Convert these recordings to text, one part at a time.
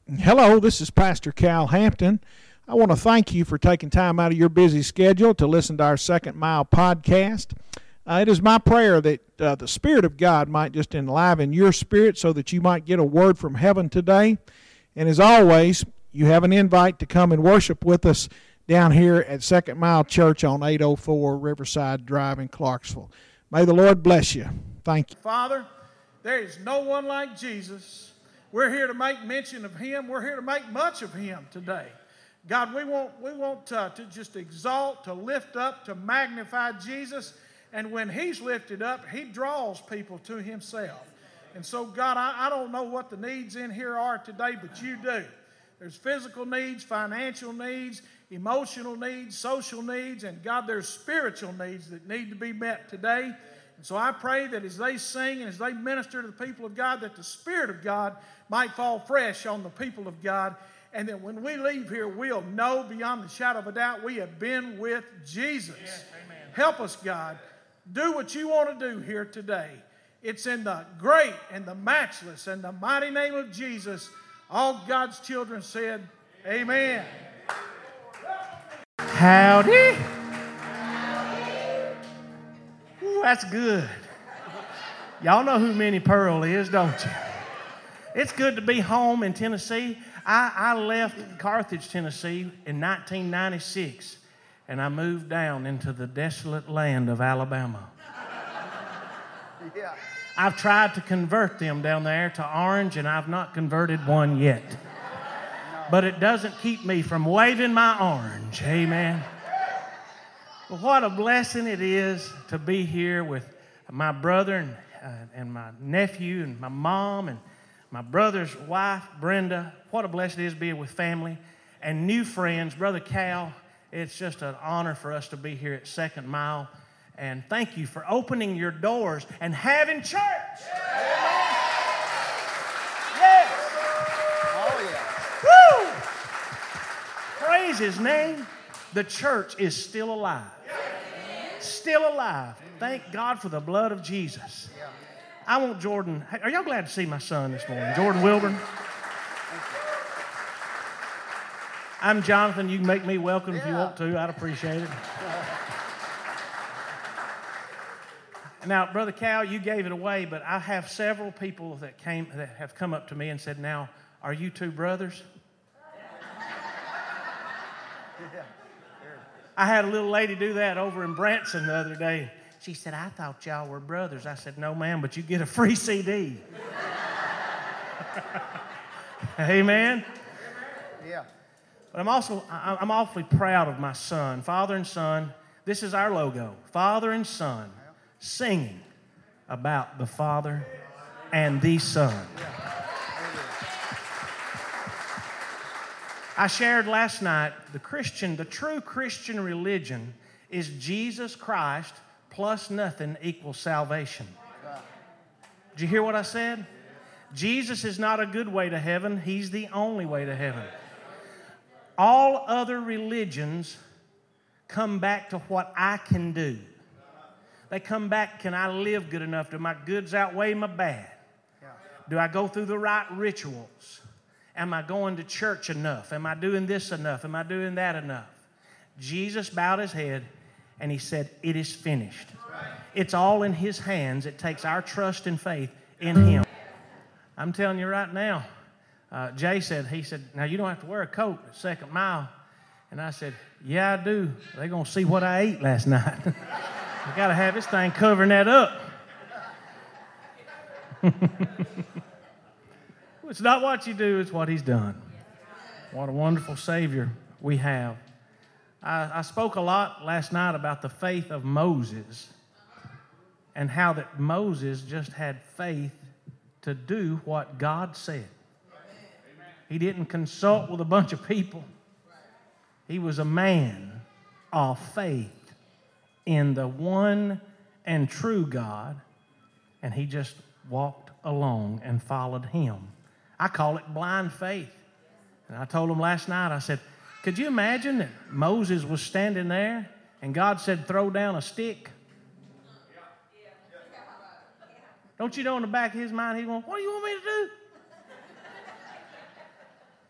Hello, this is Pastor Cal Hampton. I want to thank you for taking time out of your busy schedule to listen to our Second Mile podcast. It is my prayer that the Spirit of God might just enliven your spirit so that you might get a word from heaven today. And as always, you have an invite to come and worship with us down here at Second Mile Church on 804 Riverside Drive in Clarksville. May the Lord bless you. Thank you. Father, there is no one like Jesus. We're here to make mention of Him. We're here to make much of Him today. God, we want to just exalt, to lift up, to magnify Jesus. And when He's lifted up, He draws people to Himself. And so, God, I don't know what the needs in here are today, but You do. There's physical needs, financial needs, emotional needs, social needs, and God, there's spiritual needs that need to be met today. And so I pray that as they sing and as they minister to the people of God, that the Spirit of God might fall fresh on the people of God, and that when we leave here, we'll know beyond the shadow of a doubt we have been with Jesus. Yes, amen. Help us, God. Do what You want to do here today. It's in the great and the matchless and the mighty name of Jesus, all God's children said, amen. Howdy. Ooh, that's good. Y'all know who Minnie Pearl is, don't you? It's good to be home in Tennessee. I left Carthage, Tennessee in 1996, and I moved down into the desolate land of Alabama. Yeah. I've tried to convert them down there to orange, and I've not converted one yet. But it doesn't keep me from waving my orange. Amen. Well, what a blessing it is to be here with my brother and my nephew and my mom and my brother's wife, Brenda. What a blessing it is being with family and new friends. Brother Cal, it's just an honor for us to be here at Second Mile. And thank you for opening your doors and having church. Yes. Oh, yeah. Woo! Praise His name. The church is still alive. Still alive. Thank God for the blood of Jesus. I want Jordan. Are y'all glad to see my son this morning? Jordan Wilburn. I'm Jonathan. You can make me welcome if you want to. I'd appreciate it. Now, Brother Cal, you gave it away, but I have several people that have come up to me and said, now, are you two brothers? I had a little lady do that over in Branson the other day. She said, I thought y'all were brothers. I said, no, ma'am, but you get a free CD. Amen? Yeah. But I'm awfully proud of my son. Father and son, this is our logo. Father and son singing about the Father and the Son. I shared last night the true Christian religion is Jesus Christ plus nothing equals salvation. Did you hear what I said? Jesus is not a good way to heaven. He's the only way to heaven. All other religions come back to what I can do. They come back, can I live good enough? Do my goods outweigh my bad? Do I go through the right rituals? Am I going to church enough? Am I doing this enough? Am I doing that enough? Jesus bowed His head and He said, it is finished. It's all in His hands. It takes our trust and faith in Him. I'm telling you right now, Jay said, now you don't have to wear a coat at Second Mile. And I said, yeah, I do. They're going to see what I ate last night. I got to have this thing covering that up. It's not what you do, it's what He's done. What a wonderful Savior we have. I spoke a lot last night about the faith of Moses and how that Moses just had faith to do what God said. He didn't consult with a bunch of people. He was a man of faith in the one and true God, and he just walked along and followed Him. I call it blind faith. And I told him last night, I said, could you imagine that Moses was standing there and God said, throw down a stick? Don't you know in the back of his mind, he's going, what do you want me to do?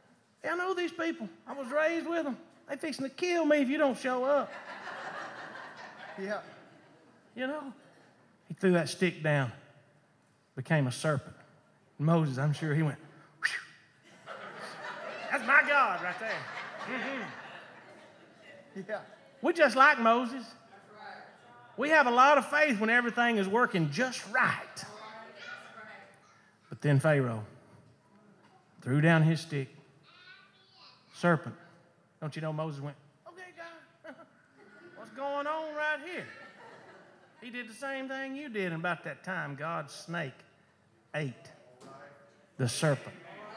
know these people. I was raised with them. They fixing to kill me if you don't show up. Yeah. You know? He threw that stick down, became a serpent. Moses, I'm sure he went, whew. That's my God right there. Mm-hmm. Yeah. We're just like Moses. We have a lot of faith when everything is working just right. But then Pharaoh threw down his stick. Serpent. Don't you know Moses went, okay, God, what's going on right here? He did the same thing you did, and about that time, God's snake ate the serpent.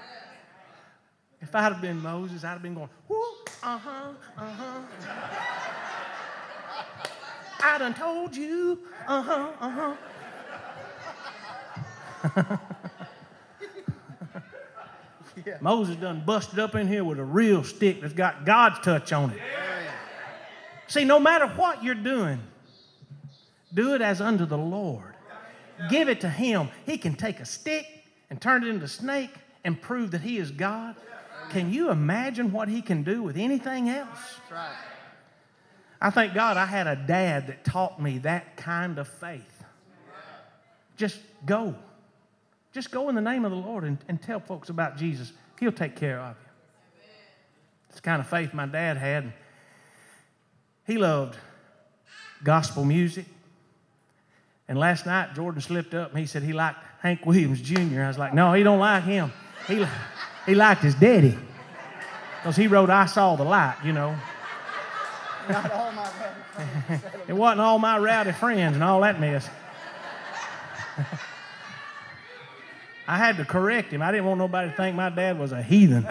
If I'd have been Moses, I'd have been going, whoo, uh-huh, uh-huh. I done told you, uh-huh, uh-huh. Yeah. Moses done busted up in here with a real stick that's got God's touch on it. Yeah. See, no matter what you're doing, do it as unto the Lord. Give it to Him. He can take a stick and turn it into a snake and prove that He is God. Can you imagine what He can do with anything else? That's right. I thank God I had a dad that taught me that kind of faith. Just go. Just go in the name of the Lord and tell folks about Jesus. He'll take care of you. It's the kind of faith my dad had. He loved gospel music. And last night, Jordan slipped up and he said he liked Hank Williams Jr. I was like, no, he don't like him. He liked his daddy. Because he wrote, I Saw the Light, you know. Not all my rowdy friends. It wasn't all my rowdy friends and all that mess. I had to correct him. I didn't want nobody to think my dad was a heathen.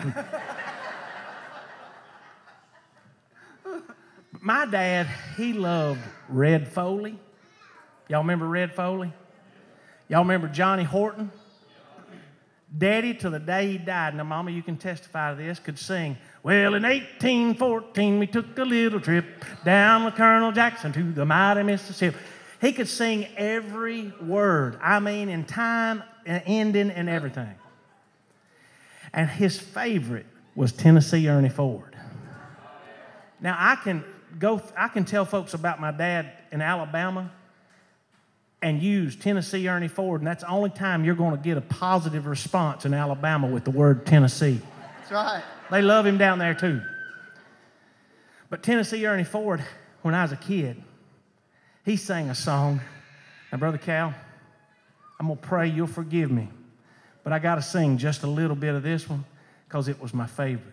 My dad, he loved Red Foley. Y'all remember Red Foley? Y'all remember Johnny Horton? Daddy, till the day he died, now Mama, you can testify to this, could sing, well, in 1814, we took a little trip down with Colonel Jackson to the mighty Mississippi. He could sing every word. I mean, in time, ending, and everything. And his favorite was Tennessee Ernie Ford. Now, I can tell folks about my dad in Alabama and use Tennessee Ernie Ford, and that's the only time you're going to get a positive response in Alabama with the word Tennessee. That's right. They love him down there too. But Tennessee Ernie Ford, when I was a kid, he sang a song. Now, Brother Cal, I'm going to pray you'll forgive me, but I got to sing just a little bit of this one because it was my favorite.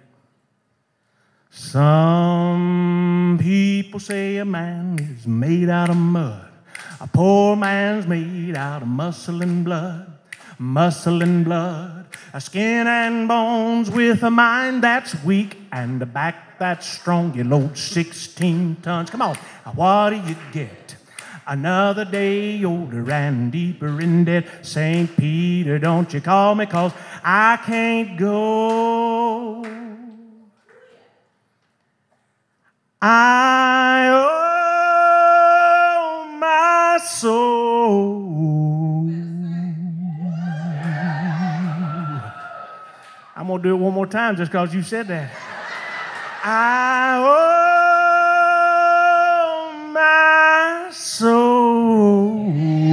Some people say a man is made out of mud. A poor man's made out of muscle and blood, a skin and bones with a mind that's weak and a back that's strong. You load 16 tons. Come on, what do you get? Another day older and deeper in debt. St. Peter, don't you call me, 'cause I can't go. I owe my soul. I'm going to do it one more time just because you said that. I owe my soul.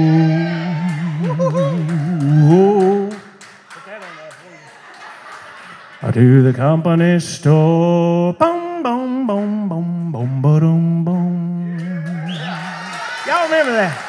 Put that on there for you. To the company store. Boom, boom, boom, boom, boom, boom, boom. Y'all remember that?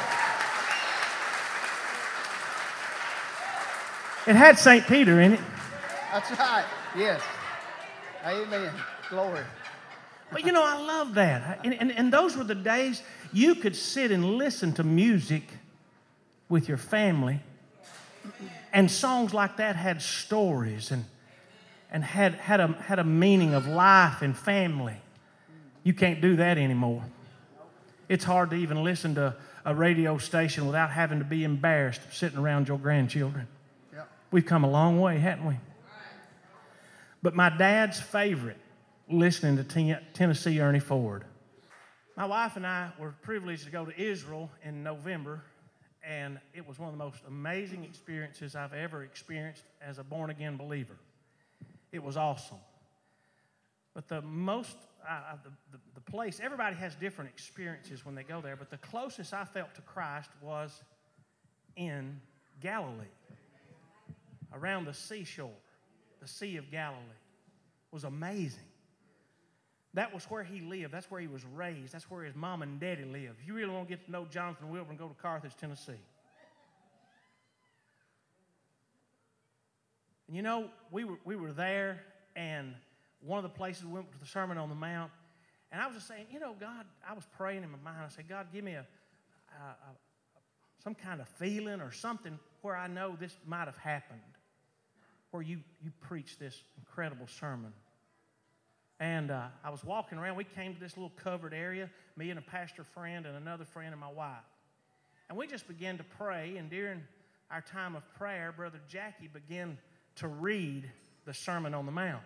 It had St. Peter in it. That's right. Yes. Amen. Glory. But you know, I love that. And those were the days you could sit and listen to music with your family. And songs like that had stories and had a meaning of life and family. You can't do that anymore. It's hard to even listen to a radio station without having to be embarrassed sitting around your grandchildren. Yep. We've come a long way, haven't we? But my dad's favorite, listening to Tennessee Ernie Ford. My wife and I were privileged to go to Israel in November, and it was one of the most amazing experiences I've ever experienced as a born-again believer. It was awesome. But the place, everybody has different experiences when they go there, but the closest I felt to Christ was in Galilee, around the seashore, the Sea of Galilee. It was amazing. That was where he lived. That's where he was raised. That's where his mom and daddy lived. If you really want to get to know Jonathan Wilburn, go to Carthage, Tennessee. And you know, we were there, and one of the places we went to the Sermon on the Mount, and I was just saying, you know, God, I was praying in my mind. I said, God, give me some kind of feeling or something where I know this might have happened, where you preached this incredible sermon. And I was walking around. We came to this little covered area, me and a pastor friend and another friend and my wife. And we just began to pray, and during our time of prayer, Brother Jackie began to read the Sermon on the Mount.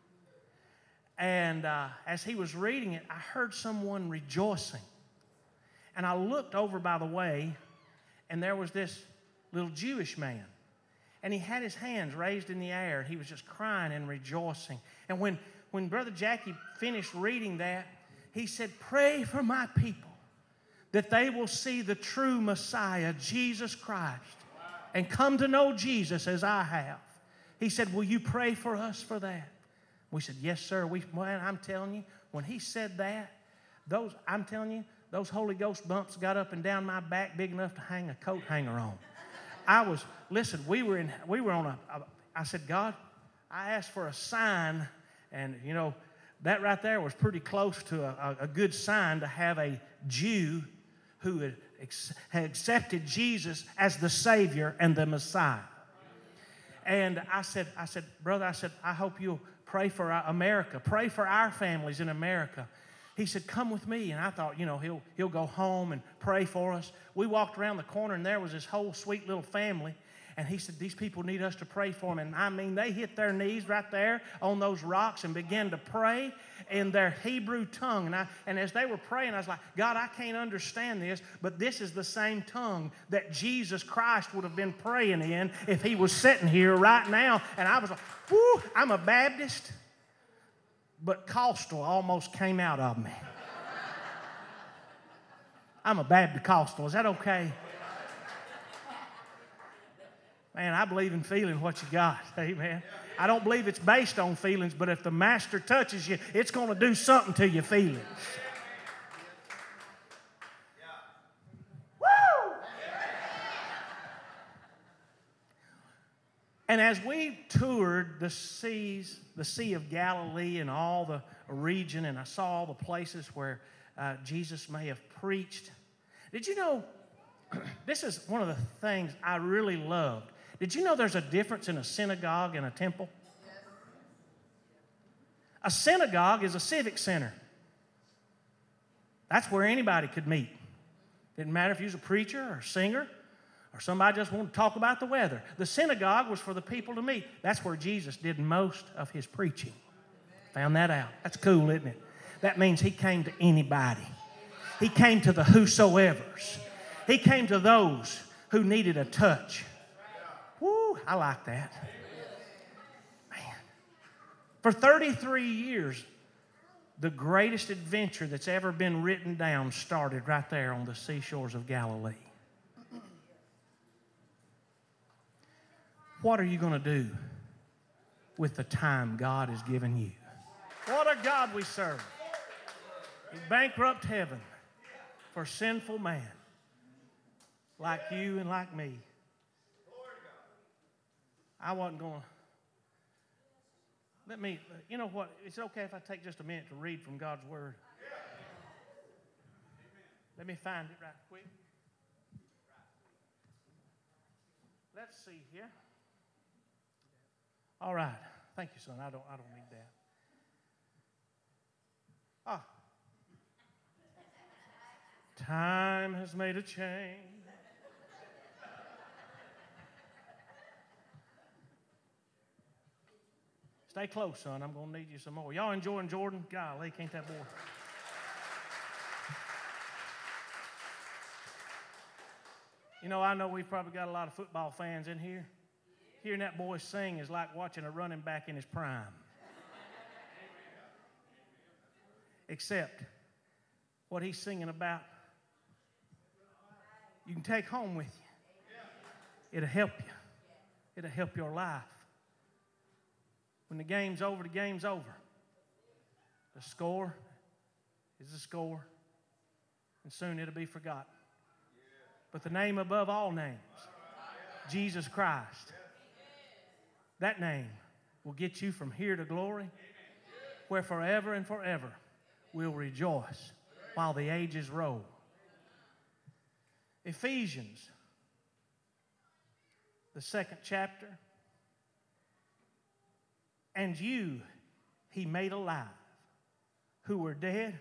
And as he was reading it, I heard someone rejoicing. And I looked over by the way, and there was this little Jewish man. And he had his hands raised in the air. He was just crying and rejoicing. And when Brother Jackie finished reading that, he said, pray for my people that they will see the true Messiah, Jesus Christ, and come to know Jesus as I have. He said, will you pray for us for that? We said, yes, sir. Man, I'm telling you, when he said that, those Holy Ghost bumps got up and down my back big enough to hang a coat hanger on. We were on I said, God, I asked for a sign, and you know, that right there was pretty close to a good sign to have a Jew who had accepted Jesus as the Savior and the Messiah. And I said, brother, I hope you'll pray for America. Pray for our families in America. He said, come with me. And I thought, you know, he'll go home and pray for us. We walked around the corner, and there was this whole sweet little family. And he said, these people need us to pray for them. And I mean, they hit their knees right there on those rocks and began to pray in their Hebrew tongue. And as they were praying, I was like, God, I can't understand this, but this is the same tongue that Jesus Christ would have been praying in if he was sitting here right now. And I was like, whoo, I'm a Baptist, but Costal almost came out of me. I'm a Baptist Costal. Is that okay? Man, I believe in feeling what you got. Amen. I don't believe it's based on feelings, but if the Master touches you, it's going to do something to your feelings. Woo! And as we toured the Sea of Galilee and all the region, and I saw all the places where Jesus may have preached, did you know, this is one of the things I really loved. Did you know there's a difference in a synagogue and a temple? A synagogue is a civic center. That's where anybody could meet. Didn't matter if you was a preacher or a singer or somebody just wanted to talk about the weather. The synagogue was for the people to meet. That's where Jesus did most of his preaching. Found that out. That's cool, isn't it? That means he came to anybody. He came to the whosoevers. He came to those who needed a touch. Woo, I like that. Man. For 33 years, the greatest adventure that's ever been written down started right there on the seashores of Galilee. What are you going to do with the time God has given you? What a God we serve. He bankrupt heaven for sinful man like you and like me. I wasn't going to. You know what? It's okay if I take just a minute to read from God's Word. Let me find it right quick. Let's see here. All right. Thank you, son. I don't need that. Time has made a change. Stay close, son. I'm going to need you some more. Y'all enjoying Jordan? Golly, can't that boy? You know, I know we've probably got a lot of football fans in here. Hearing that boy sing is like watching a running back in his prime. except what he's singing about. You can take home with you. It'll help you. It'll help your life. When the game's over, the game's over. The score is the score, and soon it'll be forgotten. But the name above all names, Jesus Christ, that name will get you from here to glory, where forever and forever we'll rejoice while the ages roll. Ephesians, the 2nd chapter. And you he made alive, who were dead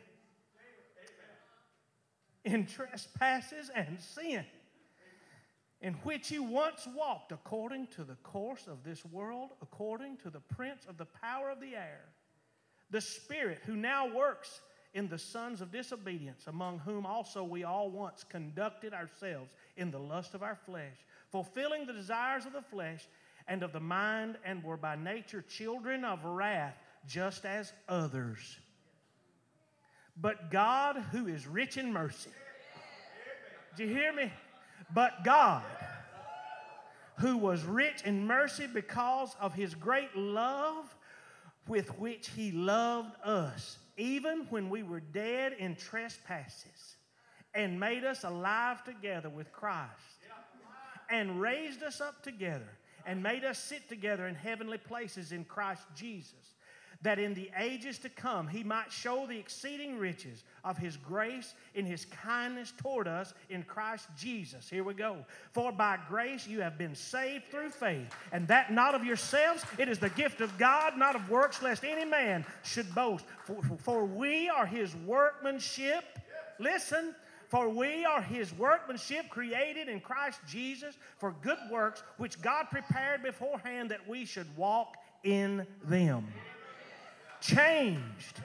in trespasses and sin, in which you once walked according to the course of this world, according to the prince of the power of the air, the spirit who now works in the sons of disobedience, among whom also we all once conducted ourselves in the lust of our flesh, fulfilling the desires of the flesh and of the mind, and were by nature children of wrath, just as others. But God, who is rich in mercy. Did you hear me? But God, who was rich in mercy because of his great love with which he loved us, even when we were dead in trespasses, and made us alive together with Christ, and raised us up together, and made us sit together in heavenly places in Christ Jesus, that in the ages to come he might show the exceeding riches of his grace in his kindness toward us in Christ Jesus. Here we go. For by grace you have been saved through faith, and that not of yourselves, it is the gift of God, not of works, lest any man should boast. For we are his workmanship. Listen. For we are his workmanship, created in Christ Jesus for good works, which God prepared beforehand that we should walk in them. Changed.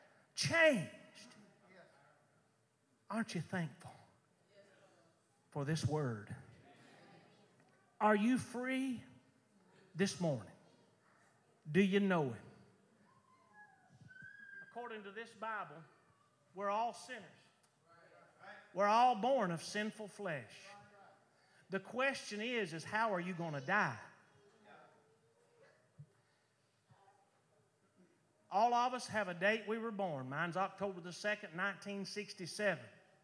Aren't you thankful for this word? Are you free this morning? Do you know him? According to this Bible, we're all sinners. We're all born of sinful flesh. The question is how are you going to die? All of us have a date we were born. Mine's October the 2nd, 1967.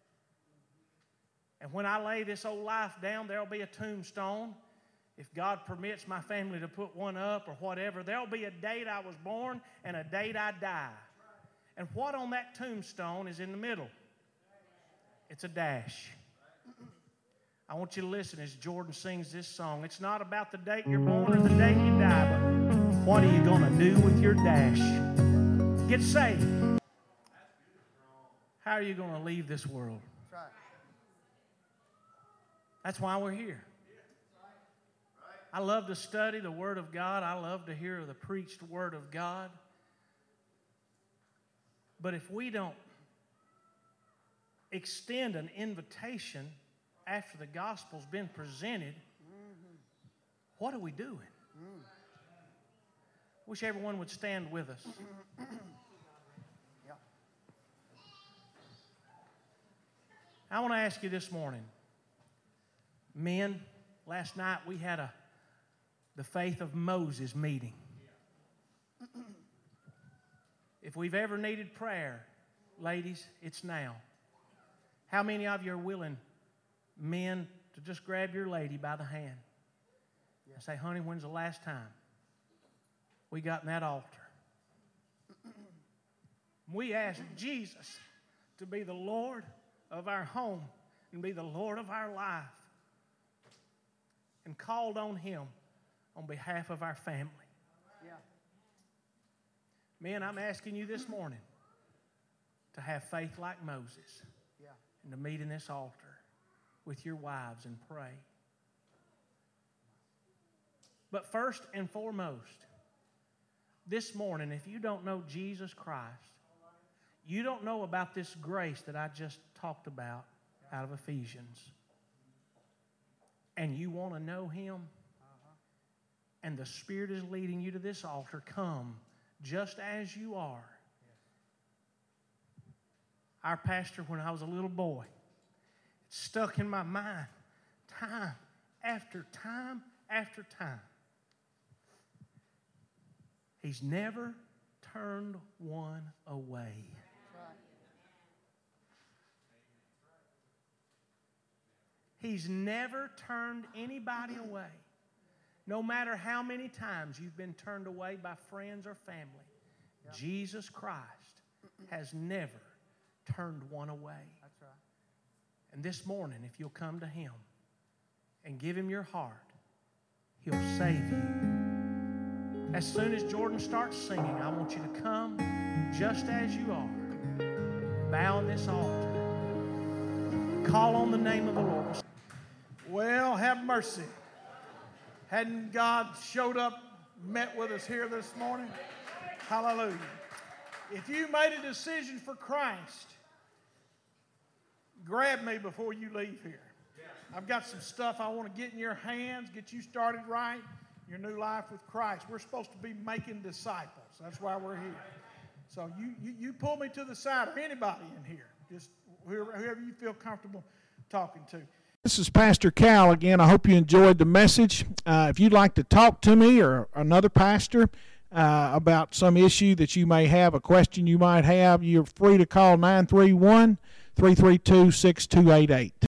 And when I lay this old life down, there'll be a tombstone. If God permits my family to put one up or whatever, there'll be a date I was born and a date I die. And what on that tombstone is in the middle? It's a dash. I want you to listen as Jordan sings this song. It's not about the date you're born or the date you die, but what are you going to do with your dash? Get saved. How are you going to leave this world? That's why we're here. I love to study the Word of God. I love to hear the preached Word of God. But if we don't extend an invitation after the gospel's been presented, what are we doing? Wish everyone would stand with us. I want to ask you this morning, men, last night we had the Faith of Moses meeting. If we've ever needed prayer, ladies, it's now. How many of you are willing, men, to just grab your lady by the hand and say, honey, when's the last time we got in that altar? We asked Jesus to be the Lord of our home and be the Lord of our life, and called on him on behalf of our family. Yeah. Men, I'm asking you this morning to have faith like Moses. And to meet in this altar with your wives and pray. But first and foremost, this morning, if you don't know Jesus Christ, you don't know about this grace that I just talked about out of Ephesians, and you want to know him, and the Spirit is leading you to this altar, come just as you are. our pastor when I was a little boy. It stuck in my mind time after time after time. He's never turned one away. He's never turned anybody away. No matter how many times you've been turned away by friends or family, Jesus Christ has never turned one away. That's right. And this morning, if you'll come to Him and give Him your heart, He'll save you. As soon as Jordan starts singing, I want you to come just as you are. Bow on this altar. Call on the name of the Lord. Well, have mercy. Hadn't God showed up, met with us here this morning? Hallelujah. If you made a decision for Christ, grab me before you leave here. I've got some stuff I want to get in your hands, get you started right, your new life with Christ. We're supposed to be making disciples. That's why we're here. So you pull me to the side, or anybody in here, just whoever you feel comfortable talking to. This is Pastor Cal again. I hope you enjoyed the message. If you'd like to talk to me or another pastor about some issue that you may have, a question you might have, you're free to call 931-332-6288.